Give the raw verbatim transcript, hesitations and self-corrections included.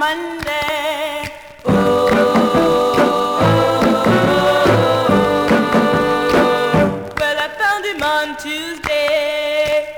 Monday. Oh, well, I found him on Tuesday.